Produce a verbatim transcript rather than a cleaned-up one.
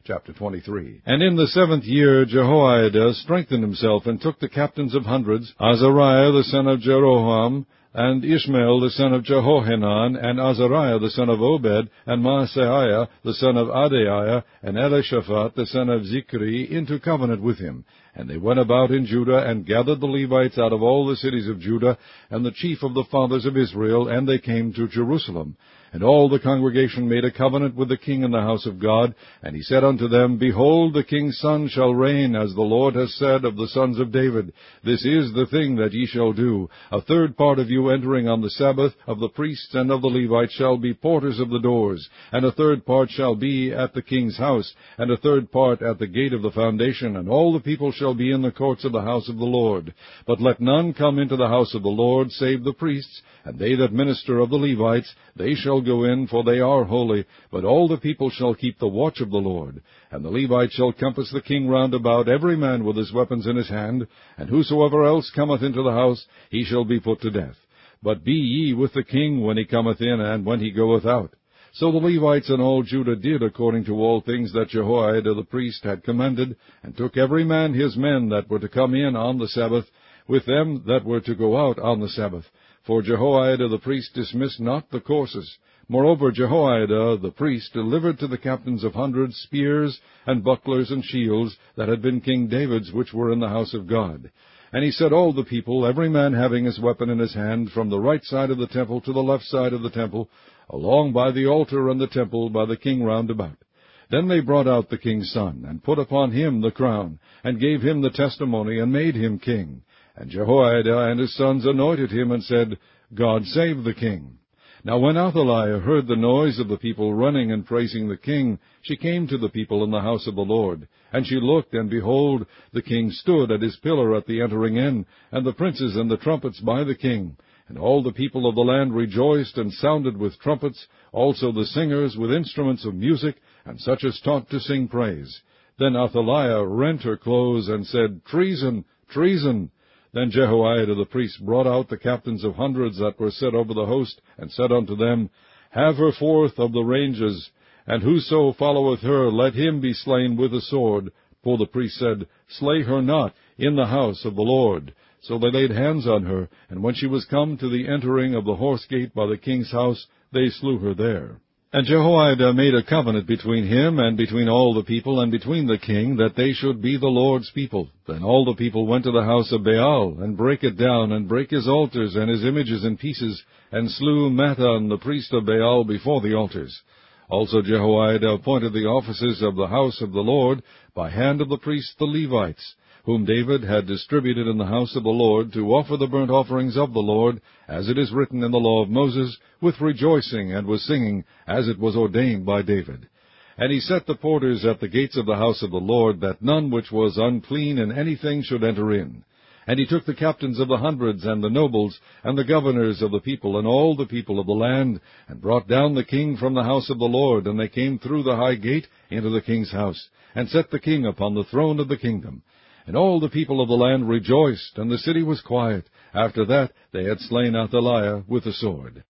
Chapter twenty-three. And in the seventh year Jehoiada strengthened himself, and took the captains of hundreds, Azariah the son of Jeroham, and Ishmael the son of Jehohanan, and Azariah the son of Obed, and Maaseiah the son of Adaiah, and Elishaphat the son of Zichri, into covenant with him. And they went about in Judah, and gathered the Levites out of all the cities of Judah, and the chief of the fathers of Israel, and they came to Jerusalem. And all the congregation made a covenant with the king in the house of God. And he said unto them, Behold, the king's son shall reign, as the Lord has said of the sons of David. This is the thing that ye shall do. A third part of you entering on the Sabbath, of the priests and of the Levites, shall be porters of the doors. And a third part shall be at the king's house, and a third part at the gate of the foundation. And all the people shall be in the courts of the house of the Lord. But let none come into the house of the Lord, save the priests, and they that minister of the Levites. They shall go in, for they are holy, but all the people shall keep the watch of the Lord. And the Levites shall compass the king round about, every man with his weapons in his hand, and whosoever else cometh into the house, he shall be put to death. But be ye with the king when he cometh in, and when he goeth out. So the Levites and all Judah did according to all things that Jehoiada the priest had commanded, and took every man his men that were to come in on the Sabbath, with them that were to go out on the Sabbath. For Jehoiada the priest dismissed not the courses. Moreover, Jehoiada the priest delivered to the captains of hundreds spears, and bucklers, and shields, that had been King David's, which were in the house of God. And he set all the people, every man having his weapon in his hand, from the right side of the temple to the left side of the temple, along by the altar and the temple, by the king round about. Then they brought out the king's son, and put upon him the crown, and gave him the testimony, and made him king. And Jehoiada and his sons anointed him, and said, God save the king. Now when Athaliah heard the noise of the people running and praising the king, she came to the people in the house of the Lord. And she looked, and behold, the king stood at his pillar at the entering in, and the princes and the trumpets by the king. And all the people of the land rejoiced, and sounded with trumpets, also the singers with instruments of music, and such as taught to sing praise. Then Athaliah rent her clothes, and said, Treason, treason! Then Jehoiada the priest brought out the captains of hundreds that were set over the host, and said unto them, Have her forth of the ranges, and whoso followeth her, let him be slain with the sword. For the priest said, Slay her not in the house of the Lord. So they laid hands on her, and when she was come to the entering of the horse gate by the king's house, they slew her there. And Jehoiada made a covenant between him and between all the people and between the king, that they should be the Lord's people. Then all the people went to the house of Baal, and brake it down, and brake his altars and his images in pieces, and slew Mathan the priest of Baal before the altars. Also Jehoiada appointed the officers of the house of the Lord by hand of the priests the Levites, whom David had distributed in the house of the Lord, to offer the burnt offerings of the Lord, as it is written in the law of Moses, with rejoicing and with singing, as it was ordained by David. And he set the porters at the gates of the house of the Lord, that none which was unclean in anything should enter in. And he took the captains of the hundreds, and the nobles, and the governors of the people, and all the people of the land, and brought down the king from the house of the Lord, and they came through the high gate into the king's house, and set the king upon the throne of the kingdom. And all the people of the land rejoiced, and the city was quiet, after that they had slain Athaliah with the sword.